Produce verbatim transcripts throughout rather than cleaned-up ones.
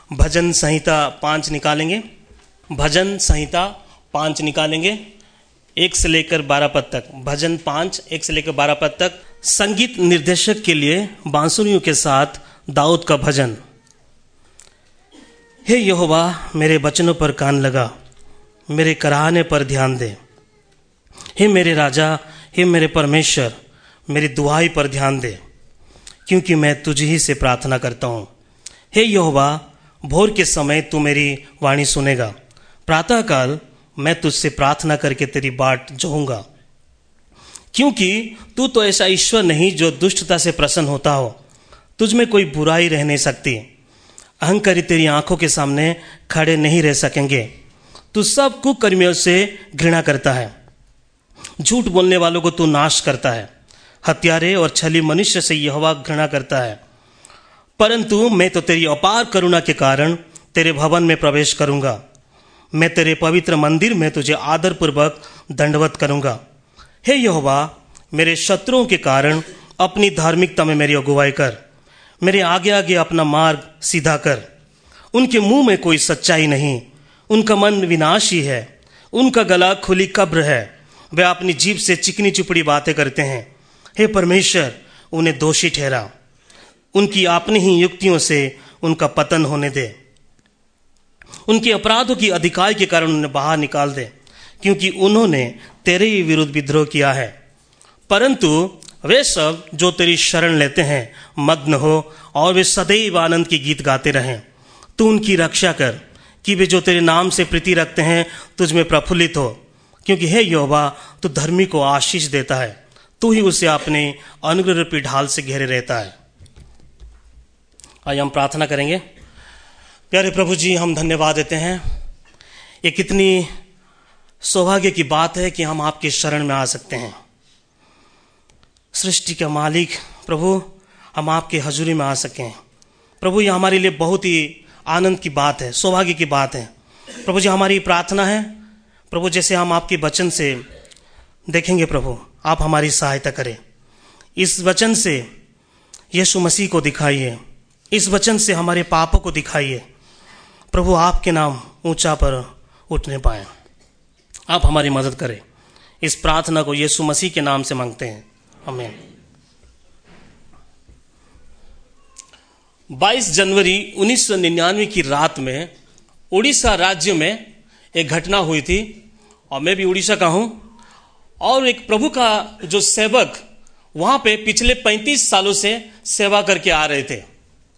भजन संहिता पाँच निकालेंगे। भजन संहिता पाँच निकालेंगे एक से लेकर बारह पद तक। भजन पाँच एक से लेकर बारह पद तक। संगीत निर्देशक के लिए बांसुरियों के साथ दाऊद का भजन। हे यहोवा, मेरे वचनों पर कान लगा, मेरे कराहने पर ध्यान दे। हे मेरे राजा, हे मेरे परमेश्वर, मेरी दुआई पर ध्यान दे, क्योंकि मैं तुझ ही से प्रार्थना करता हूँ। हे यहोवा, भोर के समय तू मेरी वाणी सुनेगा। प्रातःकाल मैं तुझसे प्रार्थना करके तेरी बाट जोहूँगा, क्योंकि तू तो ऐसा ईश्वर नहीं जो दुष्टता से प्रसन्न होता हो। तुझ में कोई बुराई रह नहीं सकती। अहंकारी तेरी आंखों के सामने खड़े नहीं रह सकेंगे। तू सब कुकर्मियों से घृणा करता है। झूठ बोलने वालों को तू नाश करता है। हत्यारे और छली मनुष्य से यहोवा घृणा करता है। परंतु मैं तो तेरी अपार करुणा के कारण तेरे भवन में प्रवेश करूंगा। मैं तेरे पवित्र मंदिर में तुझे आदरपूर्वक दंडवत करूंगा। हे यहोवा, मेरे शत्रुओं के कारण अपनी धार्मिकता में मेरी अगुवाई कर। मेरे आगे आगे अपना मार्ग सीधा कर। उनके मुंह में कोई सच्चाई नहीं, उनका मन विनाशी है। उनका गला खुली कब्र है। वे अपनी जीभ से चिकनी चुपड़ी बातें करते हैं। हे परमेश्वर, उन्हें दोषी ठहरा। उनकी अपनी ही युक्तियों से उनका पतन होने दे। उनके अपराधों की अधिकाई के कारण उन्हें बाहर निकाल दे, क्योंकि उन्होंने तेरे ही विरुद्ध विद्रोह किया है। परंतु वे सब जो तेरी शरण लेते हैं मग्न हो, और वे सदैव आनंद की गीत गाते रहें। तू उनकी रक्षा कर, कि वे जो तेरे नाम से प्रीति रखते हैं तुझ में प्रफुल्लित हो। क्योंकि हे यहोवा, तू धर्मी को आशीष देता है। तू ही उसे अपने अनुग्रह रूपी ढाल से घेरे रहता है। आइए हम प्रार्थना करेंगे। प्यारे प्रभु जी, हम धन्यवाद देते हैं। ये कितनी सौभाग्य की बात है कि हम आपके शरण में आ सकते हैं। सृष्टि का मालिक प्रभु, हम आपके हजूरी में आ सकें। प्रभु, ये हमारे लिए बहुत ही आनंद की बात है, सौभाग्य की बात है। प्रभु जी, हमारी प्रार्थना है प्रभु, जैसे हम आपके वचन से देखेंगे प्रभु, आप हमारी सहायता करें। इस वचन से यीशु मसीह को दिखाइए। इस वचन से हमारे पापों को दिखाइए प्रभु। आपके नाम ऊंचा पर उठने पाए। आप हमारी मदद करें। इस प्रार्थना को यीशु मसीह के नाम से मांगते हैं, आमीन। बाईस जनवरी उन्नीस सौ निन्यानवे की रात में उड़ीसा राज्य में एक घटना हुई थी, और मैं भी उड़ीसा का हूं। और एक प्रभु का जो सेवक वहां पे पिछले पैंतीस सालों से सेवा करके आ रहे थे।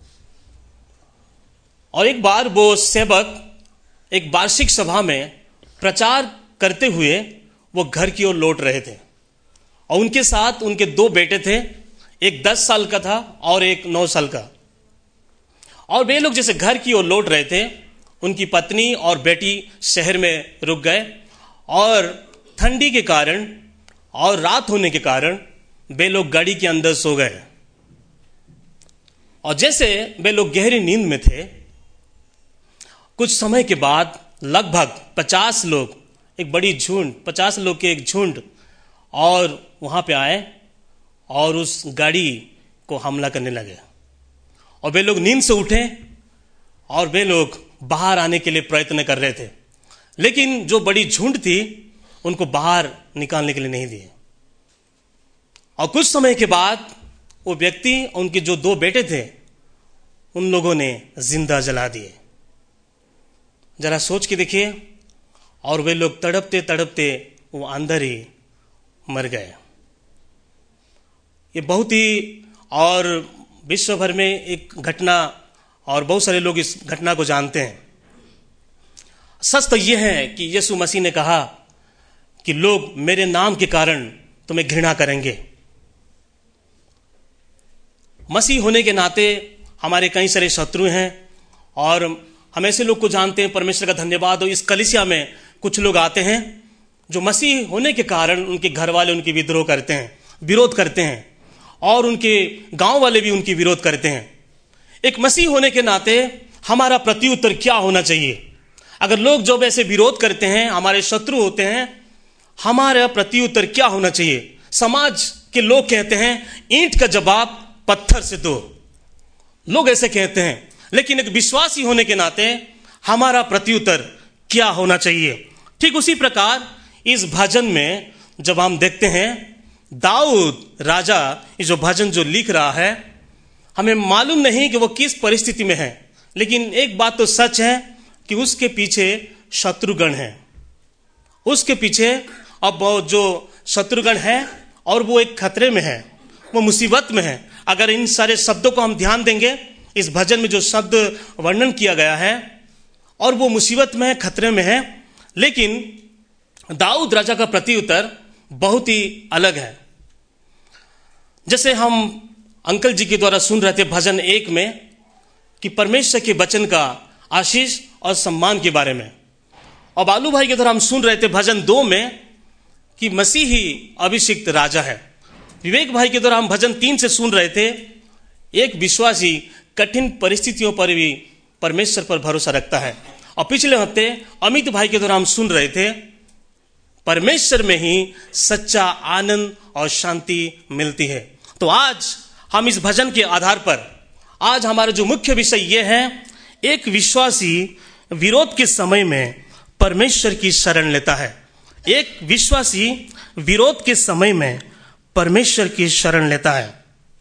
और एक बार वो सेवक एक वार्षिक सभा में प्रचार करते हुए वो घर की ओर लौट रहे थे, और उनके साथ उनके दो बेटे थे। एक दस साल का था और एक नौ साल का। और वे लोग जैसे घर की ओर लौट रहे थे, उनकी पत्नी और बेटी शहर में रुक गए, और ठंडी के कारण और रात होने के कारण वे लोग गाड़ी के अंदर सो गए। और जैसे वे लोग गहरी नींद में थे, कुछ समय के बाद लगभग पचास लोग, एक बड़ी झुंड, पचास लोग के एक झुंड, और वहां पे आए और उस गाड़ी को हमला करने लगे। और वे लोग नींद से उठे और वे लोग बाहर आने के लिए प्रयत्न कर रहे थे, लेकिन जो बड़ी झुंड थी उनको बाहर निकालने के लिए नहीं दिए। और कुछ समय के बाद वो व्यक्ति, उनके जो दो बेटे थे, उन लोगों ने जिंदा जला दिए। जरा सोच के देखिए। और वे लोग तड़पते तड़पते वो अंदर ही मर गए। ये बहुत ही, और विश्व भर में एक घटना, और बहुत सारे लोग इस घटना को जानते हैं। सच तो यह है कि यीशु मसीह ने कहा कि लोग मेरे नाम के कारण तुम्हें घृणा करेंगे। मसीह होने के नाते हमारे कई सारे शत्रु हैं, और हम ऐसे लोग को जानते हैं। परमेश्वर का धन्यवाद हो, इस कलीसिया में कुछ लोग आते हैं जो मसीह होने के कारण उनके घर वाले उनकी विद्रोह करते हैं, विरोध करते हैं, और उनके गांव वाले भी उनकी विरोध करते हैं। एक मसीह होने के नाते हमारा प्रत्युत्तर क्या होना चाहिए? अगर लोग जो वैसे विरोध करते हैं, हमारे शत्रु होते हैं, हमारा प्रत्युत्तर क्या होना चाहिए? समाज के लोग कहते हैं ईंट का जवाब पत्थर से दो। लोग ऐसे कहते हैं, लेकिन एक विश्वासी होने के नाते हमारा प्रत्युत्तर क्या होना चाहिए। ठीक उसी प्रकार इस भजन में जब हम देखते हैं दाऊद राजा ये जो भजन जो लिख रहा है, हमें मालूम नहीं कि वो किस परिस्थिति में है, लेकिन एक बात तो सच है कि उसके पीछे शत्रुगण है। उसके पीछे अब जो शत्रुगण है और वो एक खतरे में है, वो मुसीबत में है। अगर इन सारे शब्दों को हम ध्यान देंगे, इस भजन में जो शब्द वर्णन किया गया है, और वो मुसीबत में है, खतरे में है, लेकिन दाऊद राजा का प्रत्युत्तर बहुत ही अलग है। जैसे हम अंकल जी के द्वारा सुन रहे थे भजन एक में कि परमेश्वर के वचन का आशीष और सम्मान के बारे में, और बालू भाई के द्वारा हम सुन रहे थे भजन दो में कि मसीह ही अभिषिक्त राजा है। विवेक भाई के द्वारा हम भजन तीन से सुन रहे थे एक विश्वासी कठिन परिस्थितियों पर भी परमेश्वर पर भरोसा रखता है। और पिछले हफ्ते अमित भाई के द्वारा हम सुन रहे थे परमेश्वर में ही सच्चा आनंद और शांति मिलती है। तो आज हम इस भजन के आधार पर, आज हमारा जो मुख्य विषय यह है, एक विश्वासी विरोध के समय में परमेश्वर की शरण लेता है। एक विश्वासी विरोध के समय में परमेश्वर की शरण लेता है।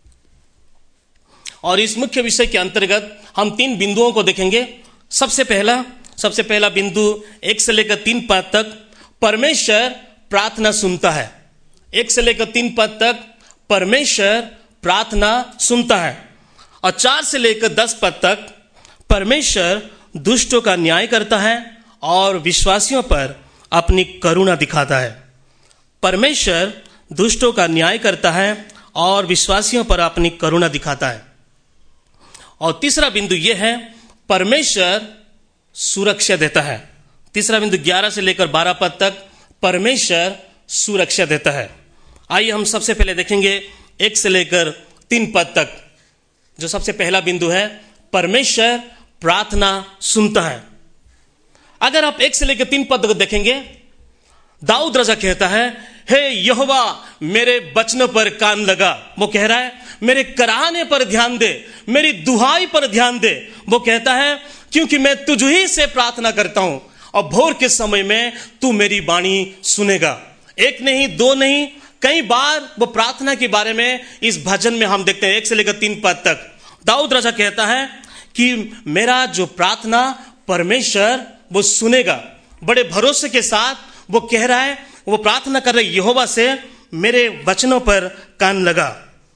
और इस मुख्य विषय के अंतर्गत हम तीन बिंदुओं को देखेंगे। सबसे पहला सबसे पहला बिंदु एक से लेकर तीन पद तक परमेश्वर प्रार्थना सुनता है। एक से लेकर तीन पद तक परमेश्वर प्रार्थना सुनता है। और चार से लेकर दस पद तक परमेश्वर दुष्टों का न्याय करता है और विश्वासियों पर अपनी करुणा दिखाता है। परमेश्वर दुष्टों का न्याय करता है और विश्वासियों पर अपनी करुणा दिखाता है। और तीसरा बिंदु यह है परमेश्वर सुरक्षा देता है। तीसरा बिंदु ग्यारह से लेकर बारह पद तक परमेश्वर सुरक्षा देता है। आइए हम सबसे पहले देखेंगे एक से लेकर तीन पद तक। जो सबसे पहला बिंदु है परमेश्वर प्रार्थना सुनता है। अगर आप एक से लेकर तीन पद को देखेंगे, दाऊद राजा कहता है, हे यहोवा मेरे वचनों पर कान लगा। वो कह रहा है मेरे कराहने पर ध्यान दे, मेरी दुहाई पर ध्यान दे। वो कहता है क्योंकि मैं तुझ ही से प्रार्थना करता हूं और भोर के समय में तू मेरी वाणी सुनेगा। एक नहीं, दो नहीं, कई बार वो प्रार्थना के बारे में इस भजन में हम देखते हैं। एक से लेकर तीन पद तक दाऊद राजा कहता है कि मेरा जो प्रार्थना परमेश्वर वो सुनेगा। बड़े भरोसे के साथ वो कह रहा है, वो प्रार्थना कर रहे यहोवा से, मेरे वचनों पर कान लगा।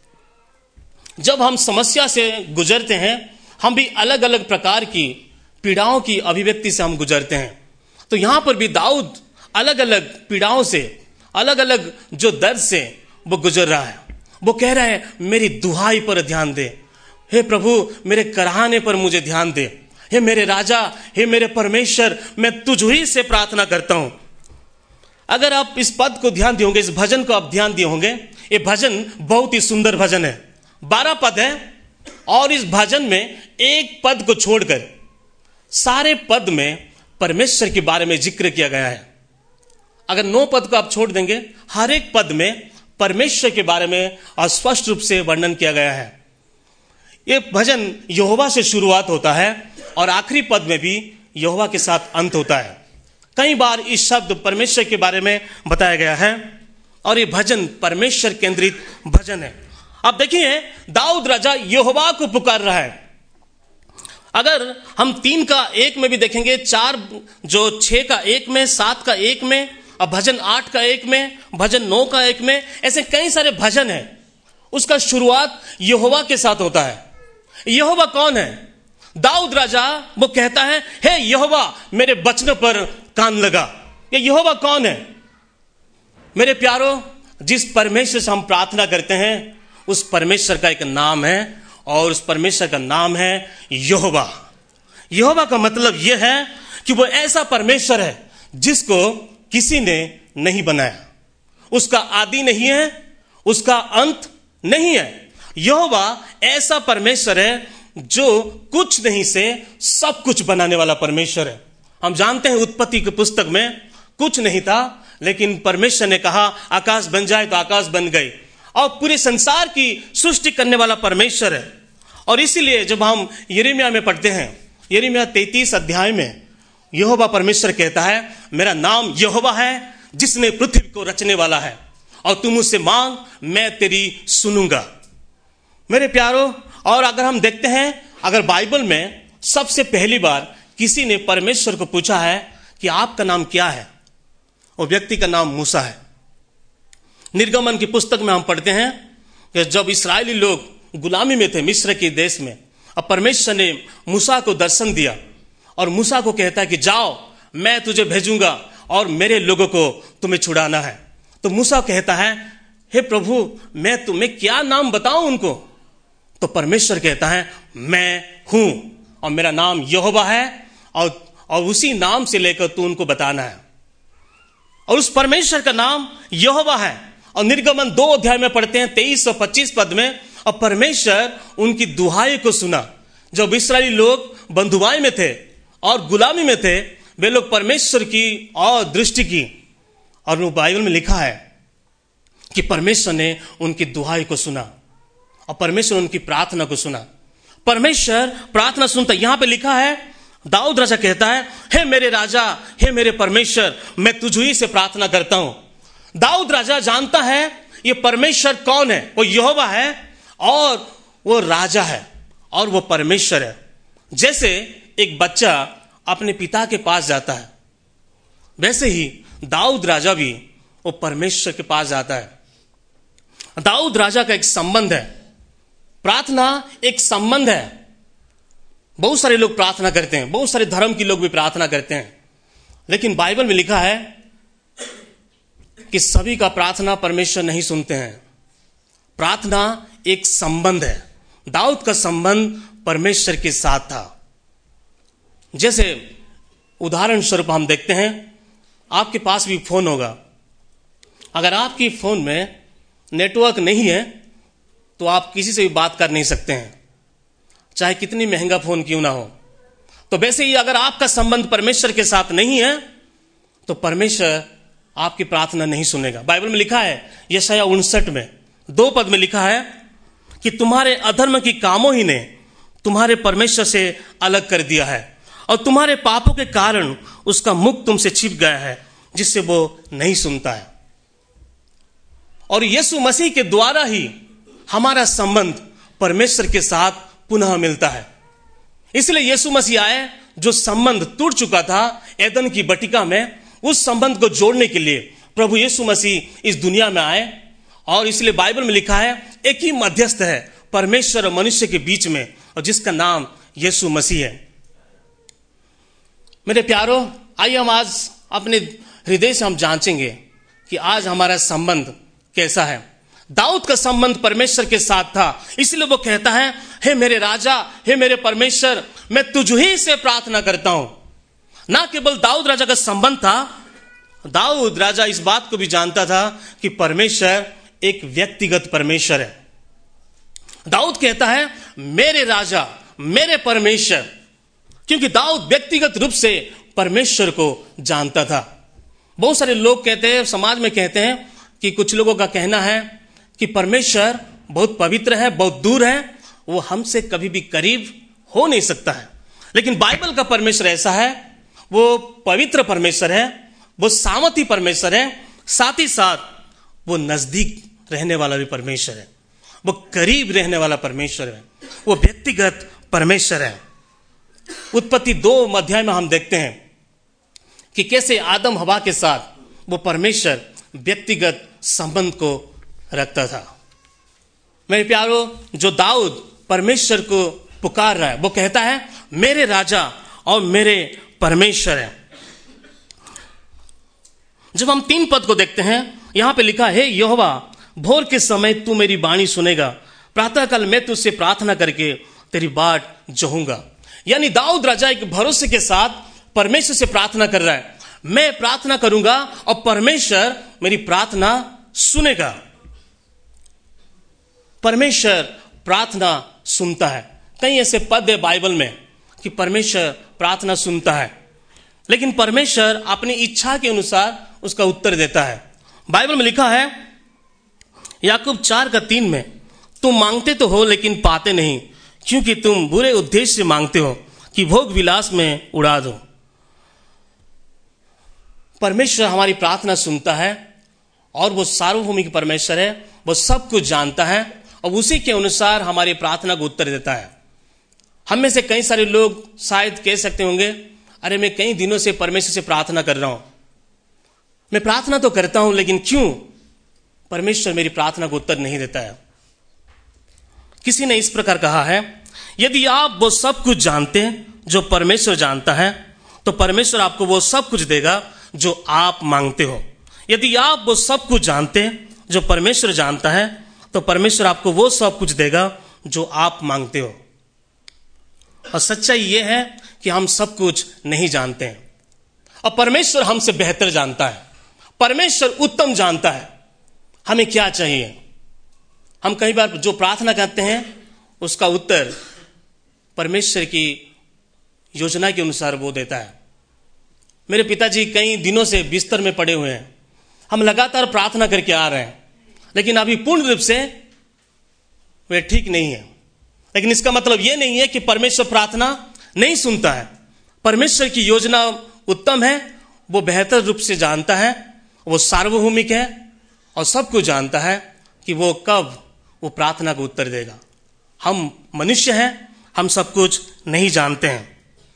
जब हम समस्या से गुजरते हैं, हम भी अलग अलग प्रकार की पीड़ाओं की अभिव्यक्ति से हम गुजरते हैं। तो यहां पर भी दाऊद अलग अलग पीड़ाओं से, अलग अलग जो दर्द से वो गुजर रहा है। वो कह रहा है मेरी दुहाई पर ध्यान दे, हे प्रभु मेरे कराहने पर मुझे ध्यान दे, हे मेरे राजा, हे मेरे परमेश्वर, मैं तुझ ही से प्रार्थना करता हूं। अगर आप इस पद को ध्यान दिए होंगे, इस भजन को आप ध्यान दिए होंगे, ये भजन बहुत ही सुंदर भजन है। बारह पद है और इस भजन में एक पद को छोड़कर सारे पद में परमेश्वर के बारे में जिक्र किया गया है। अगर नौ पद को आप छोड़ देंगे, हर एक पद में परमेश्वर के बारे में स्पष्ट रूप से वर्णन किया गया है। यह भजन यहोवा से शुरुआत होता है और आखिरी पद में भी यहोवा के साथ अंत होता है। कई बार इस शब्द परमेश्वर के बारे में बताया गया है और यह भजन परमेश्वर केंद्रित भजन है। अब देखिए दाऊद राजा यहोवा को पुकार रहा है। अगर हम तीन का एक में भी देखेंगे, चार जो छह का एक में, सात का एक में, और भजन आठ का एक में, भजन नौ का एक में, ऐसे कई सारे भजन हैं। उसका शुरुआत यहोवा के साथ होता है। यहोवा कौन है? दाऊद राजा वो कहता है, हे यहोवा मेरे वचनों पर कान लगा। ये यहोवा कौन है? मेरे प्यारो, जिस परमेश्वर से हम प्रार्थना करते हैं उस परमेश्वर का एक नाम है और उस परमेश्वर का नाम है यहोवा। यहोवा का मतलब यह है कि वो ऐसा परमेश्वर है जिसको किसी ने नहीं बनाया। उसका आदि नहीं है, उसका अंत नहीं है। यहोवा ऐसा परमेश्वर है जो कुछ नहीं से सब कुछ बनाने वाला परमेश्वर है। हम जानते हैं उत्पत्ति की पुस्तक में कुछ नहीं था, लेकिन परमेश्वर ने कहा आकाश बन जाए तो आकाश बन गई, और पूरे संसार की सृष्टि करने वाला परमेश्वर है। और इसीलिए जब हम यिर्मयाह में पढ़ते हैं, यिर्मयाह तैंतीस अध्याय में यहोवा परमेश्वर कहता है, मेरा नाम यहोवा है जिसने पृथ्वी को रचने वाला है, और तू मुझसे मांग मैं तेरी सुनूंगा। मेरे प्यारों, और अगर हम देखते हैं, अगर बाइबल में सबसे पहली बार किसी ने परमेश्वर को पूछा है कि आपका नाम क्या है, वो व्यक्ति का नाम मूसा है। निर्गमन की पुस्तक में हम पढ़ते हैं कि जब इस्राएली लोग गुलामी में थे मिस्र के देश में, अब परमेश्वर ने मूसा को दर्शन दिया और मूसा को कहता है कि जाओ, मैं तुझे भेजूंगा और मेरे लोगों को तुम्हें छुड़ाना है। तो मूसा कहता है, हे प्रभु, मैं तुम्हें क्या नाम बताऊं उनको? तो परमेश्वर कहता है, मैं हूं और मेरा नाम यहोवा है, और और उसी नाम से लेकर तू उनको बताना है। और उस परमेश्वर का नाम यहोवा है। और निर्गमन दो अध्याय में पढ़ते हैं तेईस और पच्चीस पद में, और परमेश्वर उनकी दुहाई को सुना। जब इस्राएली लोग बंधुआई में थे और गुलामी में थे, वे लोग परमेश्वर की और दृष्टि की, और वो बाइबल में लिखा है कि परमेश्वर ने उनकी दुहाई को सुना और परमेश्वर उनकी प्रार्थना को सुना। परमेश्वर प्रार्थना सुनता। यहां पे लिखा है, दाऊद राजा कहता है, हे मेरे राजा, हे मेरे परमेश्वर, मैं तुझ ही से प्रार्थना करता हूं। दाऊद राजा जानता है ये परमेश्वर कौन है, वो यहोवा है और वो राजा है और वो परमेश्वर है। जैसे एक बच्चा अपने पिता के पास जाता है, वैसे ही दाऊद राजा भी वो परमेश्वर के पास जाता है। दाऊद राजा का एक संबंध है, प्रार्थना एक संबंध है। बहुत सारे लोग प्रार्थना करते हैं, बहुत सारे धर्म के लोग भी प्रार्थना करते हैं, लेकिन बाइबल में लिखा है कि सभी का प्रार्थना परमेश्वर नहीं सुनते हैं। प्रार्थना एक संबंध है। दाऊद का संबंध परमेश्वर के साथ था। जैसे उदाहरण स्वरूप हम देखते हैं, आपके पास भी फोन होगा, अगर आपकी फोन में नेटवर्क नहीं है तो आप किसी से भी बात कर नहीं सकते हैं, चाहे कितनी महंगा फोन क्यों ना हो। तो वैसे ही अगर आपका संबंध परमेश्वर के साथ नहीं है तो परमेश्वर आपकी प्रार्थना नहीं सुनेगा। बाइबल में लिखा है यशायाह उनसठ में दो पद में लिखा है कि तुम्हारे अधर्म की कामों ही ने तुम्हारे परमेश्वर से अलग कर दिया है, और तुम्हारे पापों के कारण उसका मुख तुमसे छिप गया है, जिससे वो नहीं सुनता है। और यीशु मसीह के द्वारा ही हमारा संबंध परमेश्वर के साथ पुनः मिलता है। इसलिए यीशु मसीह आए, जो संबंध टूट चुका था एदन की बटिका में, उस संबंध को जोड़ने के लिए प्रभु यीशु मसीह इस दुनिया में आए। और इसलिए बाइबल में लिखा है एक ही मध्यस्थ है परमेश्वर और मनुष्य के बीच में, और जिसका नाम यीशु मसीह है। मेरे प्यारों, आइए हम आज अपने हृदय से हम जांचेंगे कि आज हमारा संबंध कैसा है। दाऊद का संबंध परमेश्वर के साथ था, इसलिए वो कहता है, हे मेरे राजा, हे मेरे परमेश्वर, मैं तुझ ही से प्रार्थना करता हूं। ना केवल दाऊद राजा का संबंध था, दाऊद राजा इस बात को भी जानता था कि परमेश्वर एक व्यक्तिगत परमेश्वर है। दाऊद कहता है, मेरे राजा, मेरे परमेश्वर, क्योंकि दाऊद व्यक्तिगत रूप से परमेश्वर को जानता था। बहुत सारे लोग कहते हैं, समाज में कहते हैं कि कुछ लोगों का कहना है कि परमेश्वर बहुत पवित्र है, बहुत दूर है, वो हमसे कभी भी करीब हो नहीं सकता है। लेकिन बाइबल का परमेश्वर ऐसा है, वो पवित्र परमेश्वर है, वो सामर्थी परमेश्वर है, साथ ही साथ वो नजदीक रहने वाला भी परमेश्वर है, वो करीब रहने वाला परमेश्वर है, वो व्यक्तिगत परमेश्वर है। उत्पत्ति दो अध्याय में हम देखते हैं कि कैसे आदम हवा के साथ वो परमेश्वर व्यक्तिगत संबंध को रखता था। मेरे प्यारों, जो दाऊद परमेश्वर को पुकार रहा है, वो कहता है, मेरे राजा और मेरे परमेश्वर है। जब हम तीन पद को देखते हैं, यहां पे लिखा है, यहोवा, भोर के समय तू मेरी वाणी सुनेगा, प्रातःकाल मैं तुझसे प्रार्थना करके तेरी बाट जोहूंगा। यानी दाऊद राजा एक भरोसे के साथ परमेश्वर से प्रार्थना कर रहा है, मैं प्रार्थना करूंगा और परमेश्वर मेरी प्रार्थना सुनेगा। परमेश्वर प्रार्थना सुनता है। कई ऐसे पद है बाइबल में कि परमेश्वर प्रार्थना सुनता है, लेकिन परमेश्वर अपनी इच्छा के अनुसार उसका उत्तर देता है। बाइबल में लिखा है याकूब चार का तीन में, तुम मांगते तो हो लेकिन पाते नहीं, क्योंकि तुम बुरे उद्देश्य से मांगते हो कि भोग विलास में उड़ा दो। परमेश्वर हमारी प्रार्थना सुनता है और वो सार्वभौमिक परमेश्वर है, वो सब कुछ जानता है और उसी के अनुसार हमारी प्रार्थना को उत्तर देता है। हम में से कई सारे लोग शायद कह सकते होंगे, अरे मैं कई दिनों से परमेश्वर से प्रार्थना कर रहा हूं, मैं प्रार्थना तो करता हूं, लेकिन क्यों परमेश्वर मेरी प्रार्थना को उत्तर नहीं देता है। किसी ने इस प्रकार कहा है, यदि आप वो सब कुछ जानते हैं जो परमेश्वर जानता है, तो परमेश्वर आपको वो सब कुछ देगा जो आप मांगते हो। यदि आप वो सब कुछ जानते हैं जो परमेश्वर जानता है, तो परमेश्वर आपको वो सब कुछ देगा जो आप मांगते हो। और सच्चाई ये है कि हम सब कुछ नहीं जानते हैं और परमेश्वर हमसे बेहतर जानता है। परमेश्वर उत्तम जानता है हमें क्या चाहिए। हम कई बार जो प्रार्थना करते हैं उसका उत्तर परमेश्वर की योजना के अनुसार वो देता है। मेरे पिताजी कई दिनों से बिस्तर में पड़े हुए हैं, हम लगातार प्रार्थना करके आ रहे हैं, लेकिन अभी पूर्ण रूप से वे ठीक नहीं है। लेकिन इसका मतलब यह नहीं है कि परमेश्वर प्रार्थना नहीं सुनता है। परमेश्वर की योजना उत्तम है, वो बेहतर रूप से जानता है, वो सार्वभौमिक है और सब कुछ जानता है कि वो कब वो प्रार्थना को उत्तर देगा। हम मनुष्य हैं, हम सब कुछ नहीं जानते हैं।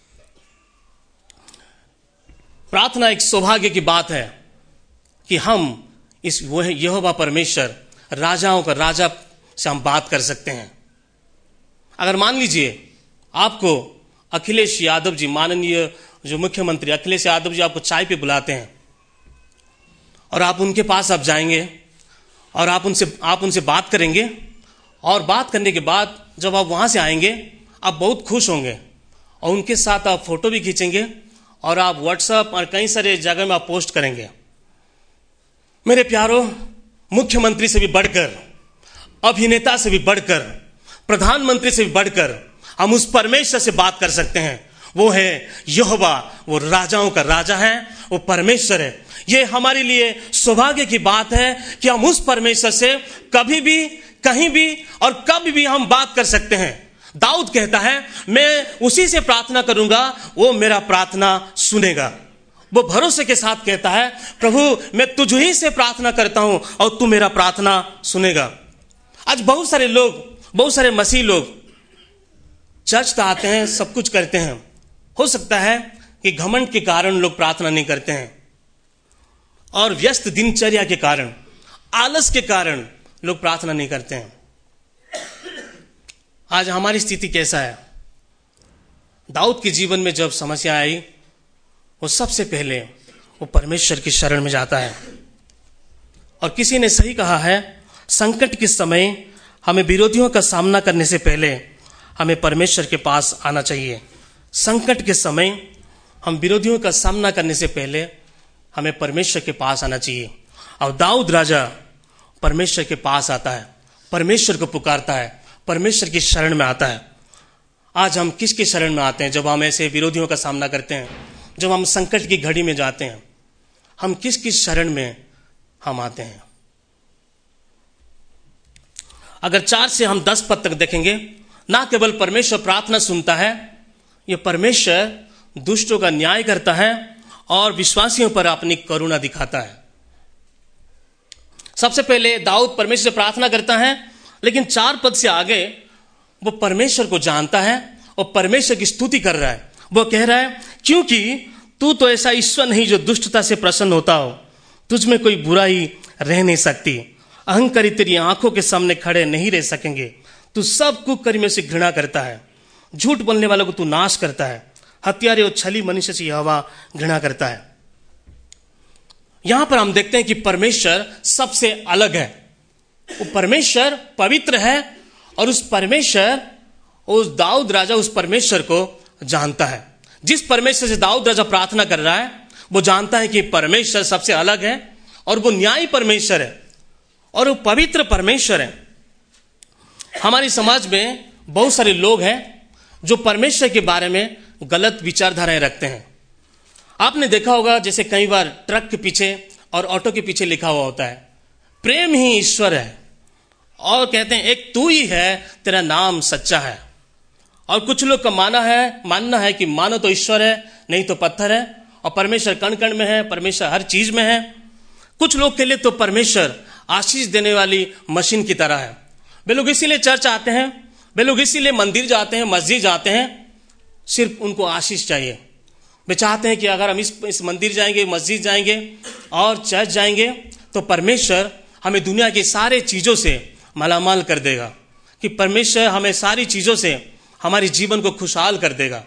प्रार्थना एक सौभाग्य की बात है कि हम इस यहोवा परमेश्वर राजाओं का राजा से हम बात कर सकते हैं। अगर मान लीजिए आपको अखिलेश यादव जी, माननीय जो मुख्यमंत्री अखिलेश यादव जी आपको चाय पे बुलाते हैं और आप उनके पास आप जाएंगे और आप उनसे आप उनसे बात करेंगे, और बात करने के बाद जब आप वहां से आएंगे आप बहुत खुश होंगे और उनके साथ आप फोटो भी खींचेंगे और आप व्हाट्सएप और कई सारे जगह में आप पोस्ट करेंगे। मेरे प्यारों, मुख्यमंत्री से भी बढ़कर, अभिनेता से भी बढ़कर, प्रधानमंत्री से भी बढ़कर हम उस परमेश्वर से बात कर सकते हैं। वो है यहोवा, वो राजाओं का राजा है, वो परमेश्वर है। ये हमारे लिए सौभाग्य की बात है कि हम उस परमेश्वर से कभी भी, कहीं भी और कभी भी हम बात कर सकते हैं। दाऊद कहता है, मैं उसी से प्रार्थना करूंगा, वो मेरा प्रार्थना सुनेगा। वो भरोसे के साथ कहता है, प्रभु मैं तुझ ही से प्रार्थना करता हूं और तू मेरा प्रार्थना सुनेगा। आज बहुत सारे लोग, बहुत सारे मसीह लोग चर्च तो आते हैं, सब कुछ करते हैं, हो सकता है कि घमंड के कारण लोग प्रार्थना नहीं करते हैं और व्यस्त दिनचर्या के कारण, आलस के कारण लोग प्रार्थना नहीं करते हैं। आज हमारी स्थिति कैसा है? दाऊद के जीवन में जब समस्या आई, वो सबसे पहले वो परमेश्वर की शरण में जाता है। और किसी ने सही कहा है, संकट के समय हमें विरोधियों का सामना करने से पहले हमें परमेश्वर के पास आना चाहिए। संकट के समय हम विरोधियों का सामना करने से पहले हमें परमेश्वर के पास आना चाहिए। और दाऊद राजा परमेश्वर के पास आता है, परमेश्वर को पुकारता है, परमेश्वर की शरण में आता है। आज हम किसकी शरण में आते हैं? जब हम ऐसे विरोधियों का सामना करते हैं, जब हम संकट की घड़ी में जाते हैं, हम किस किस शरण में हम आते हैं? अगर चार से हम दस पद तक देखेंगे, ना केवल परमेश्वर प्रार्थना सुनता है, ये परमेश्वर दुष्टों का न्याय करता है और विश्वासियों पर अपनी करुणा दिखाता है। सबसे पहले दाऊद परमेश्वर से प्रार्थना करता है, लेकिन चार पद से आगे वो परमेश्वर को जानता है और परमेश्वर की स्तुति कर रहा है। वो कह रहा है, क्योंकि तू तो ऐसा ईश्वर नहीं जो दुष्टता से प्रसन्न होता हो, तुझ में कोई बुराई रह नहीं सकती। अहंकारी तेरी आंखों के सामने खड़े नहीं रह सकेंगे। तू सब कुकर्मियों से घृणा करता है, झूठ बोलने वालों को तू नाश करता है, हत्यारे और छली मनुष्य से यहोवा घृणा करता है। यहां पर हम देखते हैं कि परमेश्वर सबसे अलग है। वो परमेश्वर पवित्र है और उस परमेश्वर, उस दाऊद राजा उस परमेश्वर को जानता है। जिस परमेश्वर से दाऊद राजा प्रार्थना कर रहा है, वो जानता है कि परमेश्वर सबसे अलग है और वो न्यायी परमेश्वर है और वो पवित्र परमेश्वर है। हमारे समाज में बहुत सारे लोग हैं जो परमेश्वर के बारे में गलत विचारधाराएं रखते हैं। आपने देखा होगा, जैसे कई बार ट्रक के पीछे और ऑटो के पीछे लिखा हुआ होता है, प्रेम ही ईश्वर है, और कहते हैं एक तू ही है, तेरा नाम सच्चा है। और कुछ लोग का माना है मानना है कि मानो तो ईश्वर है, नहीं तो पत्थर है, और परमेश्वर कण कण में है, परमेश्वर हर चीज में है। कुछ लोग के लिए तो परमेश्वर आशीष देने वाली मशीन की तरह है। वे लोग इसीलिए चर्च आते हैं, वे लोग इसीलिए मंदिर जाते हैं, मस्जिद जाते हैं, सिर्फ उनको आशीष चाहिए। वे चाहते हैं कि अगर हम इस इस मंदिर जाएंगे, मस्जिद जाएंगे और चर्च जाएंगे तो परमेश्वर हमें दुनिया की सारे चीजों से मालामाल कर देगा, कि परमेश्वर हमें सारी चीजों से हमारे जीवन को खुशहाल कर देगा।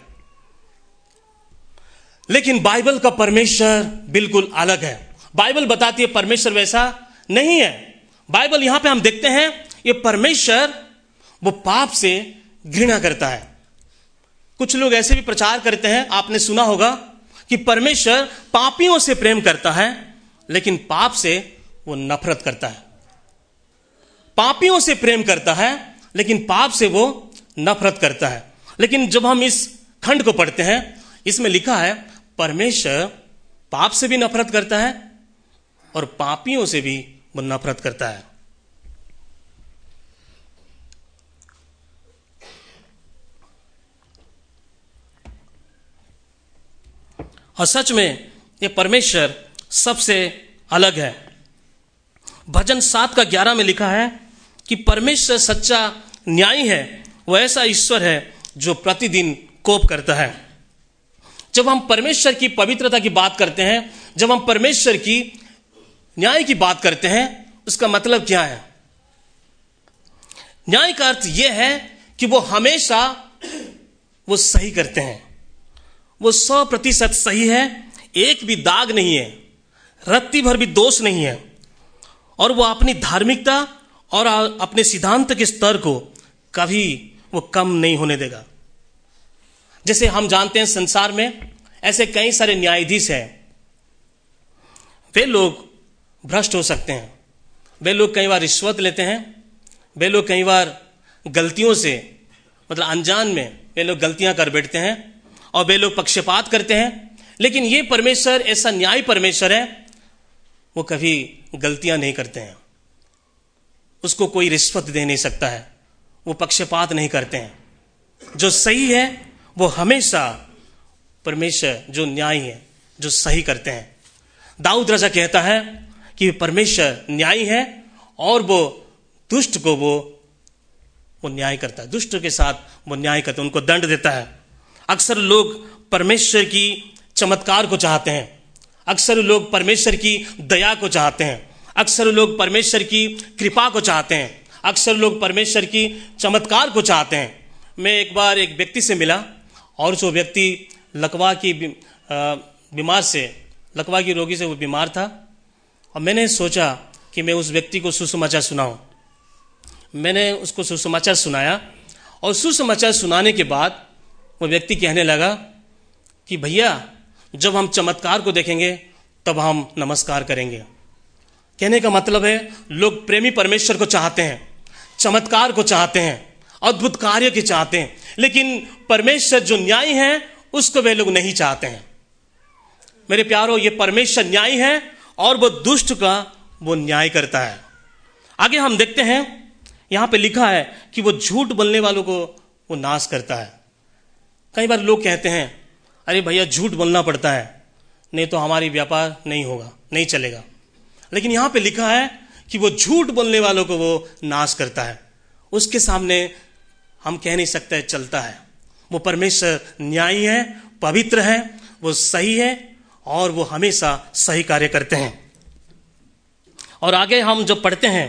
लेकिन बाइबल का परमेश्वर बिल्कुल अलग है। बाइबल बताती है परमेश्वर वैसा नहीं है। बाइबल यहां पे हम देखते हैं ये परमेश्वर वो पाप से घृणा करता है। कुछ लोग ऐसे भी प्रचार करते हैं, आपने सुना होगा कि परमेश्वर पापियों से प्रेम करता है लेकिन पाप से वो नफरत करता है। पापियों से प्रेम करता है लेकिन पाप से वो नफरत करता है। लेकिन जब हम इस खंड को पढ़ते हैं, इसमें लिखा है परमेश्वर पाप से भी नफरत करता है और पापियों से भी वो नफरत करता है। और सच में ये परमेश्वर सबसे अलग है। भजन सात का ग्यारह में लिखा है कि परमेश्वर सच्चा न्यायी है, वो ऐसा ईश्वर है जो प्रतिदिन कोप करता है। जब हम परमेश्वर की पवित्रता की बात करते हैं, जब हम परमेश्वर की न्याय की बात करते हैं, उसका मतलब क्या है? न्याय का अर्थ यह है कि वो हमेशा वो सही करते हैं, वो सौ प्रतिशत सही है, एक भी दाग नहीं है, रत्ती भर भी दोष नहीं है, और वो अपनी धार्मिकता और अपने सिद्धांत के स्तर को कभी वो कम नहीं होने देगा। जैसे हम जानते हैं संसार में ऐसे कई सारे न्यायाधीश हैं, वे लोग भ्रष्ट हो सकते हैं, वे लोग कई बार रिश्वत लेते हैं, वे लोग कई बार गलतियों से मतलब अनजान में वे लोग गलतियां कर बैठते हैं और वे लोग पक्षपात करते हैं। लेकिन ये परमेश्वर ऐसा न्यायी परमेश्वर है, वो कभी गलतियां नहीं करते हैं, उसको कोई रिश्वत दे नहीं सकता है, वो पक्षपात नहीं करते हैं। जो सही है वो हमेशा परमेश्वर जो न्यायी है, जो सही करते हैं। दाऊद राजा कहता है कि परमेश्वर न्यायी है और वो दुष्ट को वो वो न्याय करता है, दुष्ट के साथ वो न्याय करता है, उनको दंड देता है। अक्सर लोग परमेश्वर की चमत्कार को चाहते हैं, अक्सर लोग परमेश्वर की दया को चाहते हैं, अक्सर लोग परमेश्वर की कृपा को चाहते हैं, अक्सर लोग परमेश्वर की चमत्कार को चाहते हैं। मैं एक बार एक व्यक्ति से मिला और जो व्यक्ति लकवा की बीमार से लकवा की रोगी से वो बीमार था, और मैंने सोचा कि मैं उस व्यक्ति को सुसमाचार सुनाऊं। मैंने उसको सुसमाचार सुनाया और सुसमाचार सुनाने के बाद वो व्यक्ति कहने लगा कि भैया जब हम चमत्कार को देखेंगे तब हम नमस्कार करेंगे। कहने का मतलब है लोग प्रेमी परमेश्वर को चाहते हैं, चमत्कार को चाहते हैं, अद्भुत कार्य के चाहते हैं, लेकिन परमेश्वर जो न्यायी है उसको वे लोग नहीं चाहते हैं। मेरे प्यारो, ये परमेश्वर न्यायी है और वो दुष्ट का वो न्याय करता है। आगे हम देखते हैं, यहां पे लिखा है कि वो झूठ बोलने वालों को वो नाश करता है। कई बार लोग कहते हैं अरे भैया झूठ बोलना पड़ता है, नहीं तो हमारी व्यापार नहीं होगा, नहीं चलेगा। लेकिन यहां पे लिखा है कि वो झूठ बोलने वालों को वो नाश करता है। उसके सामने हम कह नहीं सकते चलता है। वो परमेश्वर न्यायी है, पवित्र है, वो सही है और वो हमेशा सही कार्य करते हैं। और आगे हम जब पढ़ते हैं,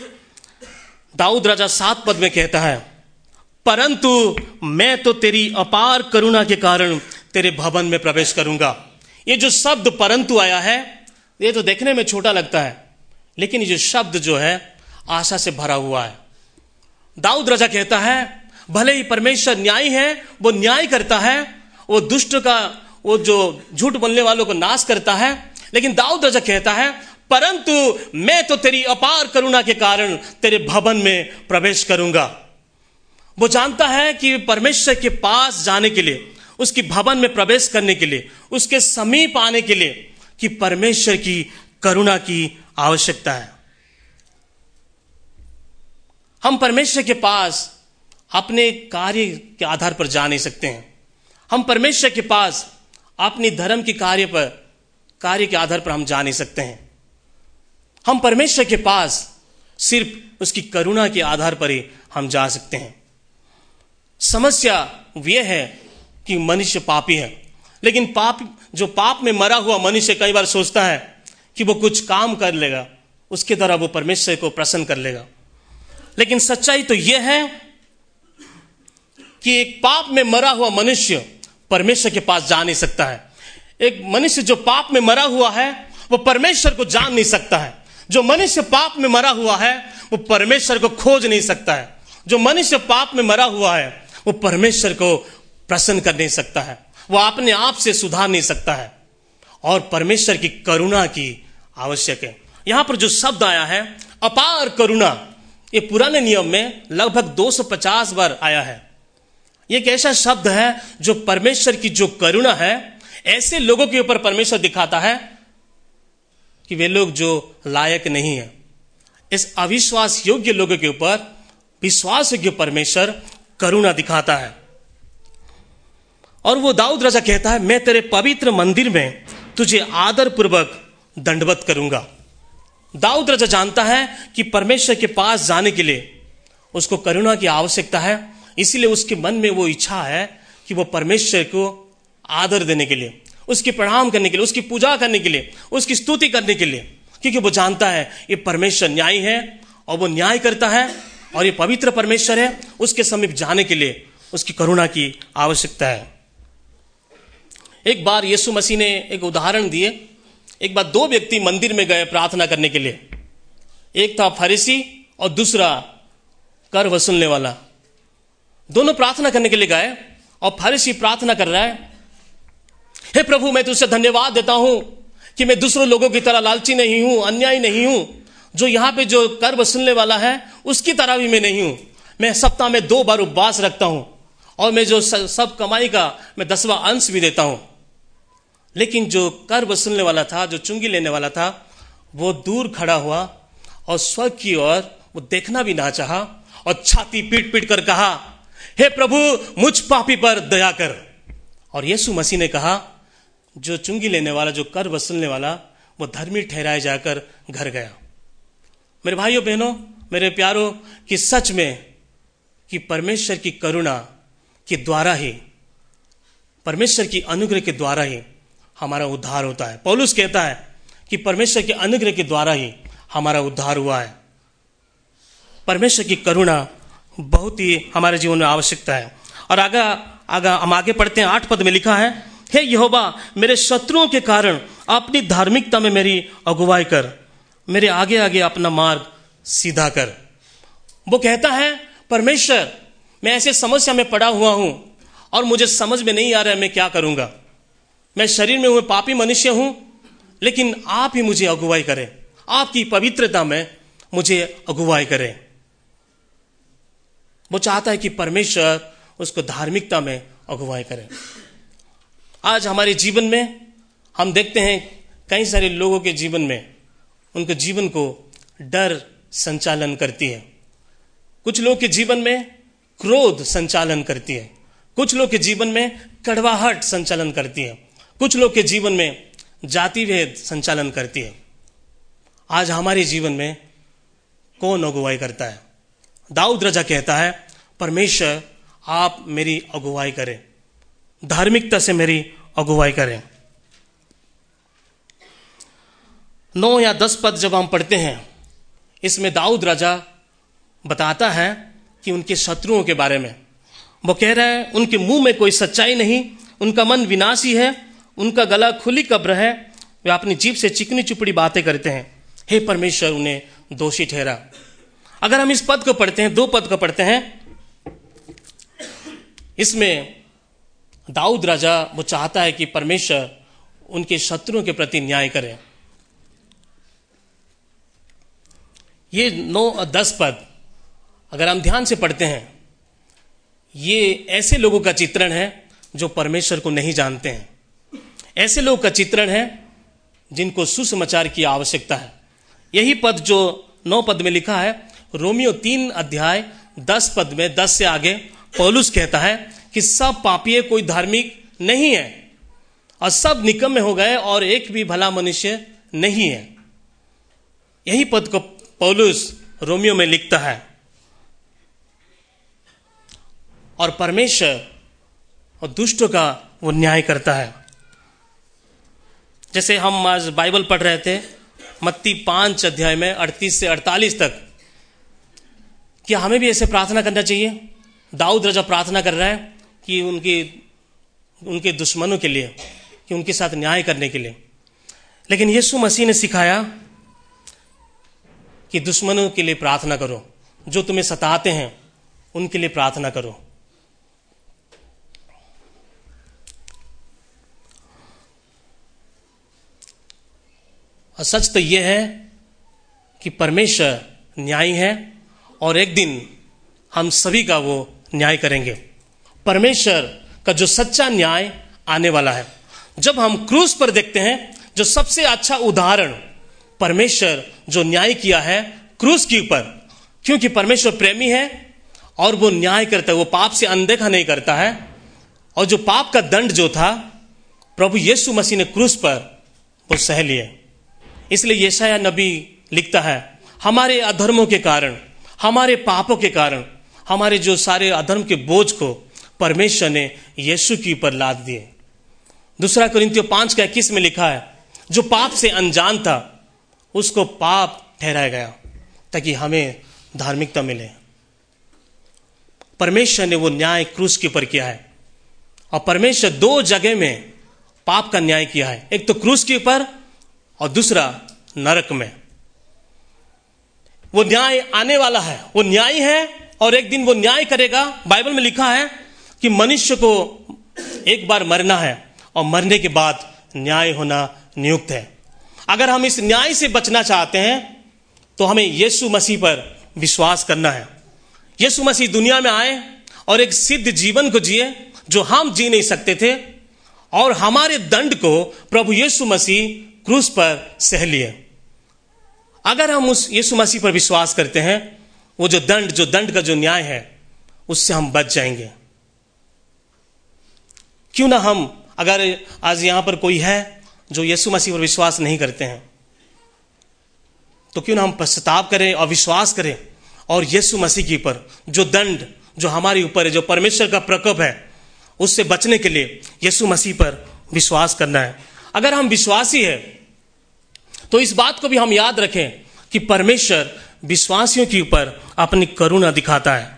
दाऊद राजा सात पद में कहता है, परंतु मैं तो तेरी अपार करुणा के कारण तेरे भवन में प्रवेश करूंगा। ये जो शब्द परंतु आया है, ये तो देखने में छोटा लगता है, लेकिन ये जो शब्द जो है आशा से भरा हुआ है। दाऊद राजा कहता है भले ही परमेश्वर न्यायी है, वो न्याय करता है, वो दुष्ट का वो जो झूठ बोलने वालों को नाश करता है, लेकिन दाऊद राजा कहता है परंतु मैं तो तेरी अपार करुणा के कारण तेरे भवन में प्रवेश करूंगा। वो जानता है कि परमेश्वर के पास जाने के लिए, उसकी भवन में प्रवेश करने के लिए, उसके समीप आने के लिए कि परमेश्वर की करुणा की आवश्यकता है। हम परमेश्वर के पास अपने कार्य के आधार पर जा नहीं सकते हैं। हम परमेश्वर के पास अपनी धर्म के कार्य पर कार्य के आधार पर हम जा नहीं सकते हैं। हम परमेश्वर के पास सिर्फ उसकी करुणा के आधार पर ही हम जा सकते हैं। समस्या यह है कि मनुष्य पापी है, लेकिन पाप जो पाप में मरा हुआ मनुष्य कई बार सोचता है कि वो कुछ काम कर लेगा, उसके द्वारा वो परमेश्वर को प्रसन्न कर लेगा। लेकिन सच्चाई तो यह है कि एक पाप में मरा हुआ मनुष्य परमेश्वर के पास जा नहीं सकता है। एक मनुष्य जो पाप में मरा हुआ है वो परमेश्वर को जान नहीं सकता है। जो मनुष्य पाप में मरा हुआ है वो परमेश्वर को खोज नहीं सकता है। जो मनुष्य पाप में मरा हुआ है वो परमेश्वर को प्रसन्न कर नहीं सकता है, वो अपने आप से सुधार नहीं सकता है, और परमेश्वर की करुणा की आवश्यक है। यहां पर जो शब्द आया है अपार करुणा, ये पुराने नियम में लगभग दो सौ पचास बार आया है। ये एक ऐसा शब्द है जो परमेश्वर की जो करुणा है ऐसे लोगों के ऊपर परमेश्वर दिखाता है कि वे लोग जो लायक नहीं है। इस अविश्वास योग्य लोगों के ऊपर विश्वास योग्य परमेश्वर करुणा दिखाता है। और वो दाऊद राजा कहता है, मैं तेरे पवित्र मंदिर में तुझे आदर पूर्वक दंडवत करूंगा। दाऊद राजा जानता है कि परमेश्वर के पास जाने के लिए उसको करुणा की आवश्यकता है, इसीलिए उसके मन में वो इच्छा है कि वो परमेश्वर को आदर देने के लिए, उसकी प्रणाम करने के लिए, उसकी पूजा करने के लिए, उसकी स्तुति करने के लिए, क्योंकि वो जानता है ये परमेश्वर न्यायी है और वो न्याय करता है और ये पवित्र परमेश्वर है। उसके समीप जाने के लिए उसकी करुणा की आवश्यकता है। एक बार यीशु मसीह ने एक उदाहरण दिए। एक बार दो व्यक्ति मंदिर में गए प्रार्थना करने के लिए। एक था फरीसी और दूसरा कर वसूलने वाला। दोनों प्रार्थना करने के लिए गए और फरीसी प्रार्थना कर रहा है, हे प्रभु, मैं तुझसे धन्यवाद देता हूं कि मैं दूसरों लोगों की तरह लालची नहीं हूं, अन्यायी नहीं हूं, जो यहां पे जो कर वसूलने वाला है उसकी तरह भी मैं नहीं हूं। मैं सप्ताह में दो बार उपवास रखता हूं और मैं जो सब कमाई का मैं दसवां अंश भी देता हूं। लेकिन जो कर वसूलने वाला था, जो चुंगी लेने वाला था, वो दूर खड़ा हुआ और स्वर्ग की ओर वो देखना भी ना चाहा और छाती पीट पीट कर कहा, हे प्रभु, मुझ पापी पर दया कर। और यीशु मसीह ने कहा, जो चुंगी लेने वाला, जो कर वसूलने वाला, वो धर्मी ठहराए जाकर घर गया। मेरे भाइयों बहनों, मेरे प्यारों, कि सच में कि परमेश्वर की करुणा के द्वारा ही, परमेश्वर की अनुग्रह के द्वारा ही हमारा उद्धार होता है। पौलुस कहता है कि परमेश्वर के अनुग्रह के द्वारा ही हमारा उद्धार हुआ है। परमेश्वर की करुणा बहुत ही हमारे जीवन में आवश्यकता है। और आगे आगे हम आगे पढ़ते हैं। आठ पद में लिखा है, हे यहोवा, मेरे शत्रुओं के कारण अपनी धार्मिकता में मेरी अगुवाई कर, मेरे आगे आगे अपना मार्ग सीधा कर। वो कहता है, परमेश्वर, मैं ऐसे समस्या में पड़ा हुआ हूं और मुझे समझ में नहीं आ रहा है मैं क्या करूंगा। मैं शरीर में हुए पापी मनुष्य हूं, लेकिन आप ही मुझे अगुवाई करें, आपकी पवित्रता में मुझे अगुवाई करें। वो चाहता है कि परमेश्वर उसको धार्मिकता में अगुवाई करे। आज हमारे जीवन में हम देखते हैं कई सारे लोगों के जीवन में उनके जीवन को डर संचालन करती है। कुछ लोग के जीवन में क्रोध संचालन करती है, कुछ लोग के जीवन में कड़वाहट संचालन करती है, कुछ लोग के जीवन में जाति भेद संचालन करती है। आज हमारे जीवन में कौन अगुवाई करता है? दाऊद राजा कहता है, परमेश्वर, आप मेरी अगुवाई करें, धार्मिकता से मेरी अगुवाई करें। नौ या दस पद जब हम पढ़ते हैं, इसमें दाऊद राजा बताता है कि उनके शत्रुओं के बारे में। वो कह रहा है, उनके मुंह में कोई सच्चाई नहीं, उनका मन विनाशी है, उनका गला खुली कब्र है, वे अपनी जीभ से चिकनी चुपड़ी बातें करते हैं। हे परमेश्वर, उन्हें दोषी ठहरा। अगर हम इस पद को पढ़ते हैं, दो पद को पढ़ते हैं, इसमें दाऊद राजा वो चाहता है कि परमेश्वर उनके शत्रुओं के प्रति न्याय करे। ये नौ और दस पद अगर हम ध्यान से पढ़ते हैं, ये ऐसे लोगों का चित्रण है जो परमेश्वर को नहीं जानते हैं। ऐसे लोगों का चित्रण है जिनको सुसमाचार की आवश्यकता है। यही पद जो नौ पद में लिखा है, रोमियो तीन अध्याय दस पद में, दस से आगे पौलुस कहता है कि सब पापी, कोई धार्मिक नहीं है और सब निकम्मे हो गए और एक भी भला मनुष्य नहीं है। यही पद को पौलुस रोमियो में लिखता है। और परमेश्वर और दुष्टों का वो न्याय करता है। जैसे हम आज बाइबल पढ़ रहे थे मत्ती पांच अध्याय में अड़तीस से अड़तालीस तक, क्या हमें भी ऐसे प्रार्थना करना चाहिए? दाऊद राजा प्रार्थना कर रहा है कि उनके उनके दुश्मनों के लिए, कि उनके साथ न्याय करने के लिए। लेकिन यीशु मसीह ने सिखाया कि दुश्मनों के लिए प्रार्थना करो, जो तुम्हें सताते हैं उनके लिए प्रार्थना करो। और सच तो यह है कि परमेश्वर न्यायी है और एक दिन हम सभी का वो न्याय करेंगे। परमेश्वर का जो सच्चा न्याय आने वाला है। जब हम क्रूस पर देखते हैं, जो सबसे अच्छा उदाहरण परमेश्वर जो न्याय किया है क्रूस के ऊपर, क्योंकि परमेश्वर प्रेमी है और वो न्याय करता है, वो पाप से अनदेखा नहीं करता है। और जो पाप का दंड जो था प्रभु यीशु मसीह ने क्रूस पर वो सह लिए। इसलिए यशायाह नबी लिखता है, हमारे अधर्मों के कारण, हमारे पापों के कारण, हमारे जो सारे अधर्म के बोझ को परमेश्वर ने यीशु के ऊपर लाद दिए। दूसरा कोरिन्थियों पांच का इक्कीस में लिखा है, जो पाप से अनजान था उसको पाप ठहराया गया ताकि हमें धार्मिकता मिले। परमेश्वर ने वो न्याय क्रूस के ऊपर किया है। और परमेश्वर दो जगह में पाप का न्याय किया है, एक तो क्रूस के ऊपर और दूसरा नरक में। वो न्याय आने वाला है, वो न्याय है और एक दिन वो न्याय करेगा। बाइबल में लिखा है कि मनुष्य को एक बार मरना है और मरने के बाद न्याय होना नियुक्त है। अगर हम इस न्याय से बचना चाहते हैं तो हमें यीशु मसीह पर विश्वास करना है। यीशु मसीह दुनिया में आए और एक सिद्ध जीवन को जिए जो हम जी नहीं सकते थे, और हमारे दंड को प्रभु यीशु मसीह क्रूस पर सह लिए। अगर हम उस यीशु मसीह पर विश्वास करते हैं, वो जो दंड जो दंड का जो न्याय है उससे हम बच जाएंगे। क्यों ना हम, अगर आज यहां पर कोई है जो यीशु मसीह पर विश्वास नहीं करते हैं, तो क्यों ना हम पश्चाताप करें और विश्वास करें और यीशु मसीह के ऊपर जो दंड जो हमारे ऊपर है, जो परमेश्वर का प्रकोप है, उससे बचने के लिए यीशु मसीह पर विश्वास करना है। अगर हम विश्वासी है तो इस बात को भी हम याद रखें कि परमेश्वर विश्वासियों के ऊपर अपनी करुणा दिखाता है।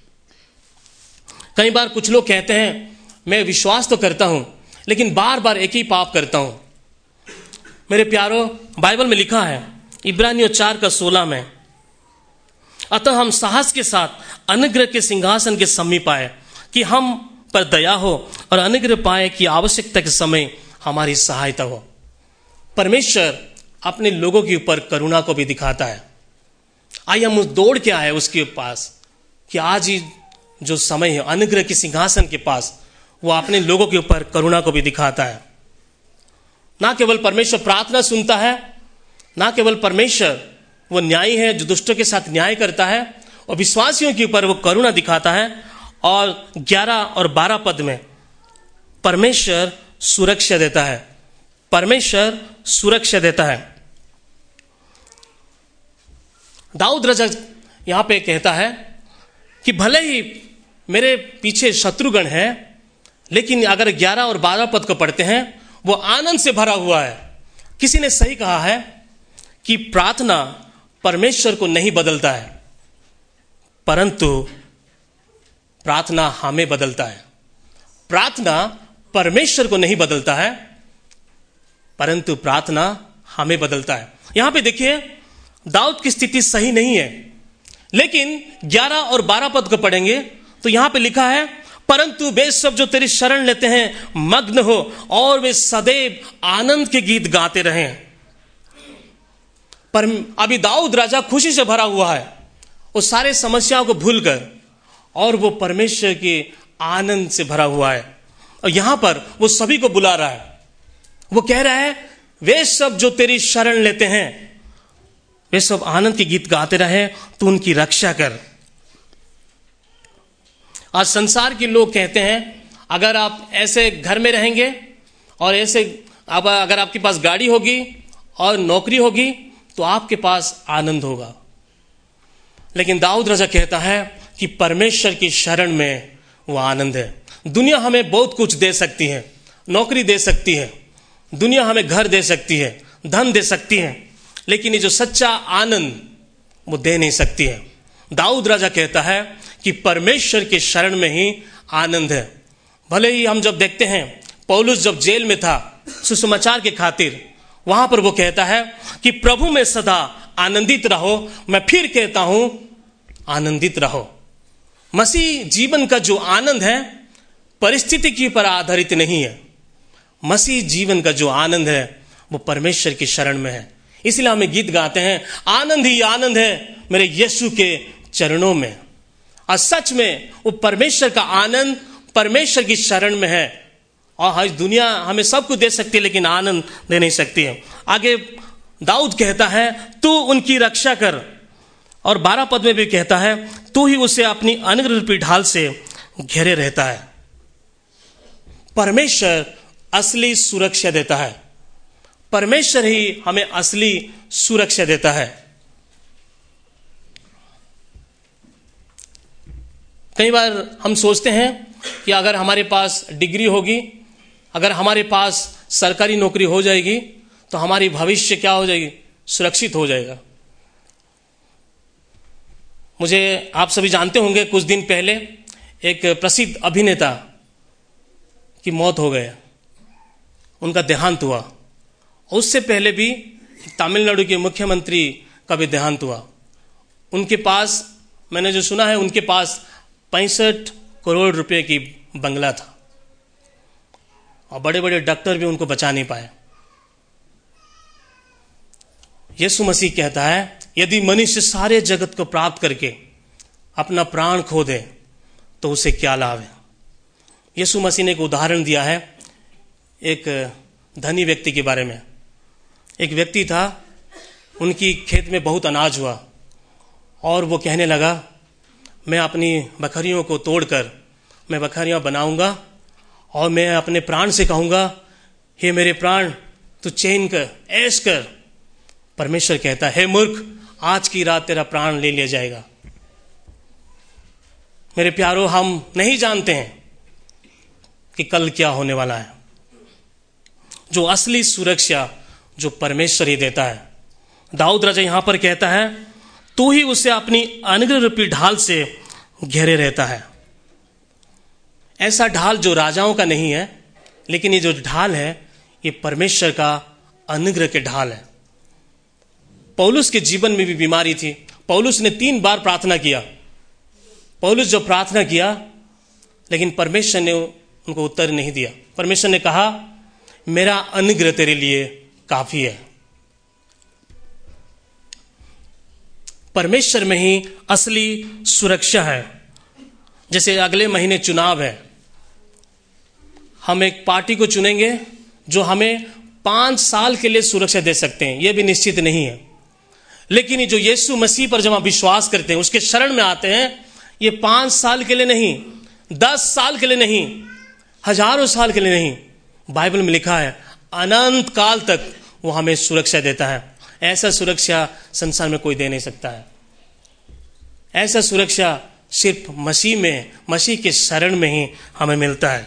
कई बार कुछ लोग कहते हैं मैं विश्वास तो करता हूं लेकिन बार बार एक ही पाप करता हूं। मेरे प्यारो, बाइबल में लिखा है इब्रानियों चार का सोलह में, अतः हम साहस के साथ अनुग्रह के सिंहासन के समीप आए कि हम पर दया हो और अनुग्रह पाए कि आवश्यकता के समय हमारी सहायता हो। परमेश्वर अपने लोगों के ऊपर करुणा को भी दिखाता है। आइए हम उस दौड़ के आए उसके पास कि आज ही जो समय है अनुग्रह के सिंहासन के पास, वो अपने लोगों के ऊपर करुणा को भी दिखाता है। ना केवल परमेश्वर प्रार्थना सुनता है, ना केवल परमेश्वर वो न्यायी है जो दुष्टों के साथ न्याय करता है, और विश्वासियों के ऊपर वो करुणा दिखाता है। और ग्यारह और बारह पद में परमेश्वर सुरक्षा देता है। परमेश्वर सुरक्षा देता है। दाऊद राजा यहां पे कहता है कि भले ही मेरे पीछे शत्रुगण है, लेकिन अगर ग्यारह और बारह पद को पढ़ते हैं वो आनंद से भरा हुआ है। किसी ने सही कहा है कि प्रार्थना परमेश्वर को नहीं बदलता है, परंतु प्रार्थना हमें बदलता है। प्रार्थना परमेश्वर को नहीं बदलता है, परंतु प्रार्थना हमें बदलता है। यहां पे देखिए दाऊद की स्थिति सही नहीं है, लेकिन ग्यारह और बारह पद को पढ़ेंगे तो यहां पे लिखा है, परंतु वे सब जो तेरी शरण लेते हैं मग्न हो और वे सदैव आनंद के गीत गाते रहें। पर अभी दाऊद राजा खुशी से भरा हुआ है, वो सारे समस्याओं को भूलकर, और वो परमेश्वर के आनंद से भरा हुआ है। और यहां पर वो सभी को बुला रहा है। वो कह रहा है वे सब जो तेरी शरण लेते हैं वे सब आनंद के गीत गाते रहे, तू उनकी रक्षा कर। आज संसार के लोग कहते हैं अगर आप ऐसे घर में रहेंगे और ऐसे अब अगर आपके पास गाड़ी होगी और नौकरी होगी तो आपके पास आनंद होगा। लेकिन दाऊद राजा कहता है कि परमेश्वर की शरण में वो आनंद है। दुनिया हमें बहुत कुछ दे सकती है, नौकरी दे सकती है, दुनिया हमें घर दे सकती है, धन दे सकती है, लेकिन ये जो सच्चा आनंद वो दे नहीं सकती है। दाऊद राजा कहता है कि परमेश्वर के शरण में ही आनंद है। भले ही हम जब देखते हैं पौलुस जब जेल में था सुसमाचार के खातिर, वहां पर वो कहता है कि प्रभु में सदा आनंदित रहो। मैं फिर कहता हूं आनंदित रहो। मसीह जीवन का जो आनंद है परिस्थिति के ऊपर आधारित नहीं है। मसीह जीवन का जो आनंद है वो परमेश्वर की शरण में है। इसलिए हमें गीत गाते हैं, आनंद ही आनंद है मेरे यीशु के चरणों में। और सच में वो परमेश्वर का आनंद परमेश्वर की शरण में है। और आज दुनिया हमें सब कुछ दे सकती है लेकिन आनंद दे नहीं सकती है। आगे दाऊद कहता है तू उनकी रक्षा कर, और बारह पद में भी कहता है तू ही उसे अपनी अनुग्रह रूपी ढाल से घेरे रहता है। परमेश्वर असली सुरक्षा देता है। परमेश्वर ही हमें असली सुरक्षा देता है। कई बार हम सोचते हैं कि अगर हमारे पास डिग्री होगी, अगर हमारे पास सरकारी नौकरी हो जाएगी तो हमारी भविष्य क्या हो जाएगी, सुरक्षित हो जाएगा। मुझे आप सभी जानते होंगे कुछ दिन पहले एक प्रसिद्ध अभिनेता की मौत हो गई, उनका देहांत हुआ। उससे पहले भी तमिलनाडु के मुख्यमंत्री का भी देहांत हुआ। उनके पास, मैंने जो सुना है, उनके पास पैंसठ करोड़ रुपए की बंगला था और बड़े बड़े डॉक्टर भी उनको बचा नहीं पाए। यीशु मसीह कहता है यदि मनुष्य सारे जगत को प्राप्त करके अपना प्राण खो दे तो उसे क्या लाभ है। यीशु मसीह ने एक उदाहरण दिया है एक धनी व्यक्ति के बारे में। एक व्यक्ति था, उनकी खेत में बहुत अनाज हुआ और वो कहने लगा मैं अपनी बकरियों को तोड़कर मैं बकरियां बनाऊंगा और मैं अपने प्राण से कहूंगा हे मेरे प्राण तू चैन कर, ऐश कर। परमेश्वर कहता है हे मूर्ख, आज की रात तेरा प्राण ले लिया जाएगा। मेरे प्यारों, हम नहीं जानते हैं कि कल क्या होने वाला है। जो असली सुरक्षा जो परमेश्वर ही देता है। दाऊद राजा यहां पर कहता है तू ही उसे अपनी अनुग्रह रूपी ढाल से घेरे रहता है। ऐसा ढाल जो राजाओं का नहीं है, लेकिन ये जो ढाल है ये परमेश्वर का अनुग्रह के ढाल है। पौलुस के जीवन में भी बीमारी थी। पौलुस ने तीन बार प्रार्थना किया। पौलुस जो प्रार्थना किया लेकिन परमेश्वर ने उनको उत्तर नहीं दिया। परमेश्वर ने कहा मेरा अनुग्रह तेरे लिए काफी है। परमेश्वर में ही असली सुरक्षा है। जैसे अगले महीने चुनाव है, हम एक पार्टी को चुनेंगे जो हमें पांच साल के लिए सुरक्षा दे सकते हैं, यह भी निश्चित नहीं है। लेकिन ये जो यीशु मसीह पर जब हम विश्वास करते हैं, उसके शरण में आते हैं, ये पांच साल के लिए नहीं, दस साल के लिए नहीं, हजारों साल के लिए नहीं, बाइबल में लिखा है अनंत काल तक वो हमें सुरक्षा देता है। ऐसा सुरक्षा संसार में कोई दे नहीं सकता है। ऐसा सुरक्षा सिर्फ मसीह में, मसीह के शरण में ही हमें मिलता है।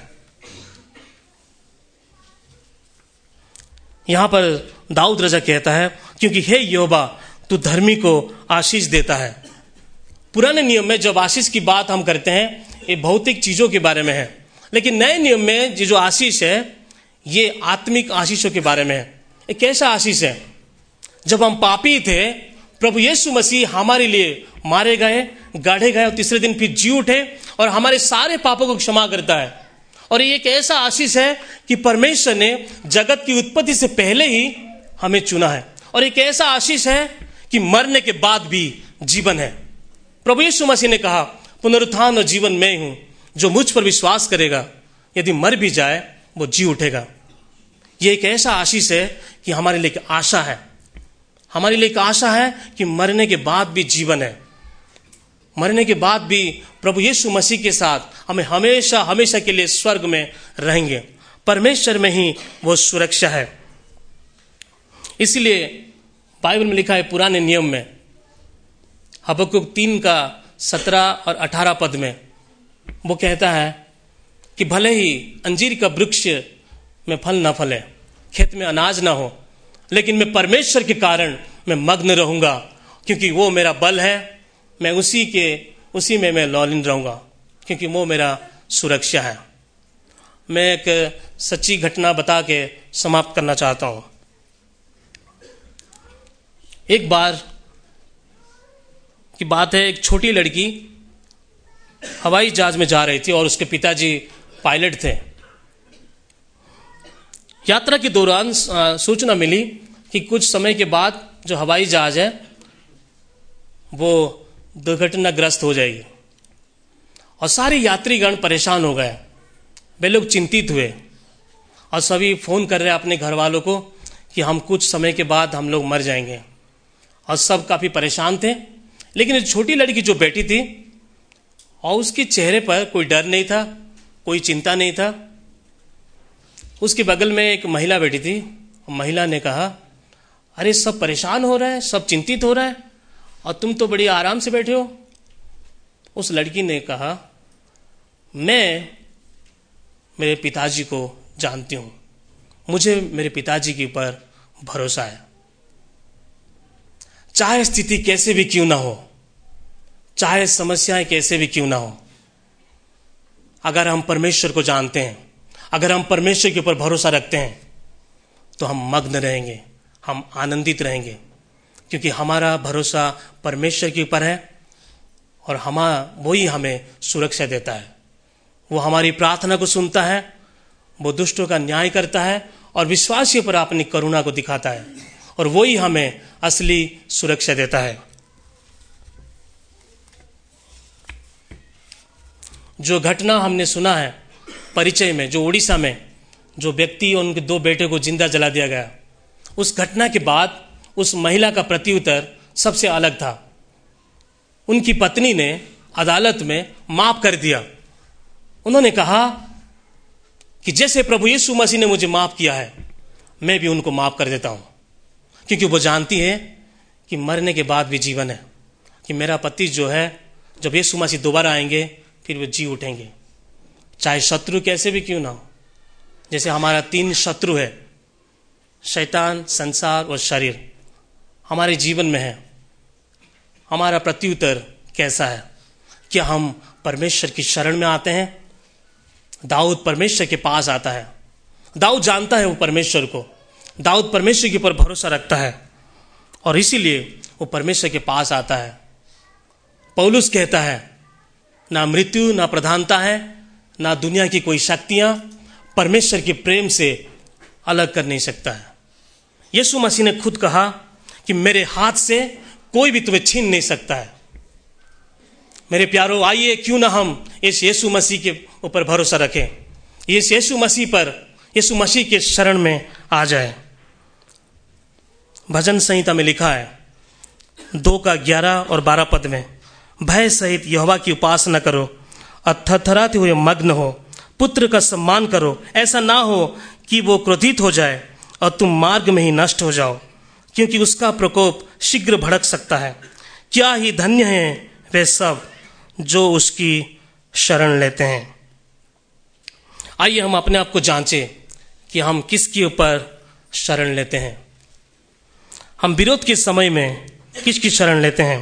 यहां पर दाऊद राजा कहता है क्योंकि हे यहोवा तू धर्मी को आशीष देता है। पुराने नियम में जब आशीष की बात हम करते हैं ये भौतिक चीजों के बारे में है, लेकिन नए नियम में ये जो आशीष है ये आत्मिक आशीषों के बारे में है। एक ऐसा आशीष है जब हम पापी थे, प्रभु यीशु मसीह हमारे लिए मारे गए, गाढ़े गए और तीसरे दिन फिर जी उठे और हमारे सारे पापों को क्षमा करता है। और ये एक ऐसा आशीष है कि परमेश्वर ने जगत की उत्पत्ति से पहले ही हमें चुना है। और एक ऐसा आशीष है कि मरने के बाद भी जीवन है। प्रभु यीशु मसीह ने कहा पुनरुत्थान और जीवन मैं हूं, जो मुझ पर विश्वास करेगा यदि मर भी जाए वो जी उठेगा। ये एक ऐसा आशीष है कि हमारे लिए एक आशा है, हमारे लिए एक आशा है कि मरने के बाद भी जीवन है। मरने के बाद भी प्रभु यीशु मसीह के साथ हमें हमेशा हमेशा के लिए स्वर्ग में रहेंगे। परमेश्वर में ही वो सुरक्षा है। इसलिए बाइबल में लिखा है पुराने नियम में हबक्कुक तीन का सत्रह और अठारह पद में वो कहता है कि भले ही अंजीर का वृक्ष में फल ना फले, खेत में अनाज ना हो, लेकिन मैं परमेश्वर के कारण मैं मग्न रहूंगा, क्योंकि वो मेरा बल है। मैं उसी के उसी में मैं लौलीन रहूंगा, क्योंकि वो मेरा सुरक्षा है। मैं एक सच्ची घटना बता के समाप्त करना चाहता हूं। एक बार की बात है, एक छोटी लड़की हवाई जहाज में जा रही थी और उसके पिताजी पायलट थे। यात्रा के दौरान सूचना मिली कि कुछ समय के बाद जो हवाई जहाज है वो दुर्घटनाग्रस्त हो जाएगी, और सारे यात्रीगण परेशान हो गए। वे लोग चिंतित हुए और सभी फोन कर रहे अपने घर वालों को कि हम कुछ समय के बाद हम लोग मर जाएंगे, और सब काफी परेशान थे। लेकिन एक छोटी लड़की जो बैठी थी और उसके चेहरे पर कोई डर नहीं था, कोई चिंता नहीं था। उसके बगल में एक महिला बैठी थी। महिला ने कहा, अरे सब परेशान हो रहे हैं, सब चिंतित हो रहा है, और तुम तो बड़ी आराम से बैठे हो। उस लड़की ने कहा, मैं मेरे पिताजी को जानती हूं, मुझे मेरे पिताजी के ऊपर भरोसा है। चाहे स्थिति कैसे भी क्यों ना हो, चाहे समस्याएं कैसे भी क्यों ना हो, अगर हम परमेश्वर को जानते हैं, अगर हम परमेश्वर के ऊपर भरोसा रखते हैं, तो हम मग्न रहेंगे, हम आनंदित रहेंगे, क्योंकि हमारा भरोसा परमेश्वर के ऊपर है और हम वही हमें सुरक्षा देता है। वो हमारी प्रार्थना को सुनता है, वो दुष्टों का न्याय करता है और विश्वासियों पर अपनी करुणा को दिखाता है, और वही हमें असली सुरक्षा देता है। जो घटना हमने सुना है परिचय में, जो उड़ीसा में जो व्यक्ति और उनके दो बेटे को जिंदा जला दिया गया, उस घटना के बाद उस महिला का प्रत्युत्तर सबसे अलग था। उनकी पत्नी ने अदालत में माफ कर दिया। उन्होंने कहा कि जैसे प्रभु यीशु मसीह ने मुझे माफ किया है, मैं भी उनको माफ कर देता हूं, क्योंकि वो जानती है कि मरने के बाद भी जीवन है, कि मेरा पति जो है, जब यीशु मसीह दोबारा आएंगे फिर वो जी उठेंगे, चाहे शत्रु कैसे भी क्यों ना हो। जैसे हमारा तीन शत्रु है, शैतान, संसार और शरीर, हमारे जीवन में है। हमारा प्रत्युत्तर कैसा है? क्या हम परमेश्वर की शरण में आते हैं? दाऊद परमेश्वर के पास आता है। दाऊद जानता है वो परमेश्वर को, दाऊद परमेश्वर के ऊपर भरोसा रखता है और इसीलिए वो परमेश्वर के पास आता है। पौलुस कहता है, ना मृत्यु, ना प्रधानता है, ना दुनिया की कोई शक्तियां परमेश्वर के प्रेम से अलग कर नहीं सकता है। यीशु मसीह ने खुद कहा कि मेरे हाथ से कोई भी तुम्हें छीन नहीं सकता है। मेरे प्यारो, आइए क्यों ना हम इस यीशु मसीह के ऊपर भरोसा रखें, इस यीशु मसीह पर, यीशु मसीह के शरण में आ जाए। भजन संहिता में लिखा है दो का ग्यारह और बारह पद में, भय सहित यहोवा की उपासना करो और थरथराते हुए मग्न हो, पुत्र का सम्मान करो, ऐसा ना हो कि वो क्रोधित हो जाए और तुम मार्ग में ही नष्ट हो जाओ, क्योंकि उसका प्रकोप शीघ्र भड़क सकता है। क्या ही धन्य हैं वे सब जो उसकी शरण लेते हैं। आइए हम अपने आप को जांचें कि हम किसके ऊपर शरण लेते हैं। हम विरोध के समय में किसकी शरण लेते हैं?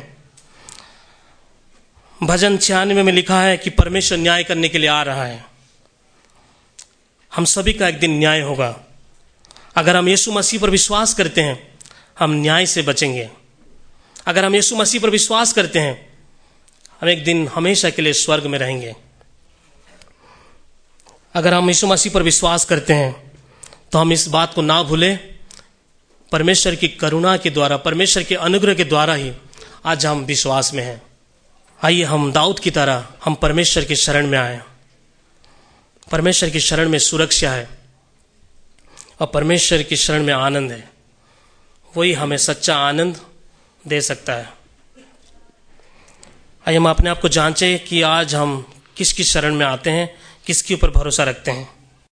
भजन छियानवे में लिखा है कि परमेश्वर न्याय करने के लिए आ रहा है। हम सभी का एक दिन न्याय होगा। अगर हम यीशु मसीह पर विश्वास करते हैं, हम न्याय से बचेंगे। अगर हम यीशु मसीह पर विश्वास करते हैं, हम एक दिन हमेशा के लिए स्वर्ग में रहेंगे। अगर हम यीशु मसीह पर विश्वास करते हैं तो हम इस बात को ना भूलें, परमेश्वर की करुणा के द्वारा, परमेश्वर के अनुग्रह के द्वारा ही आज हम विश्वास में हैं। आइए हम दाऊद की तरह हम परमेश्वर की शरण में आए। परमेश्वर की शरण में सुरक्षा है और परमेश्वर की शरण में आनंद है। वही हमें सच्चा आनंद दे सकता है। आइए हम अपने आप को जांचें कि आज हम किस किस शरण में आते हैं, किसके ऊपर भरोसा रखते हैं।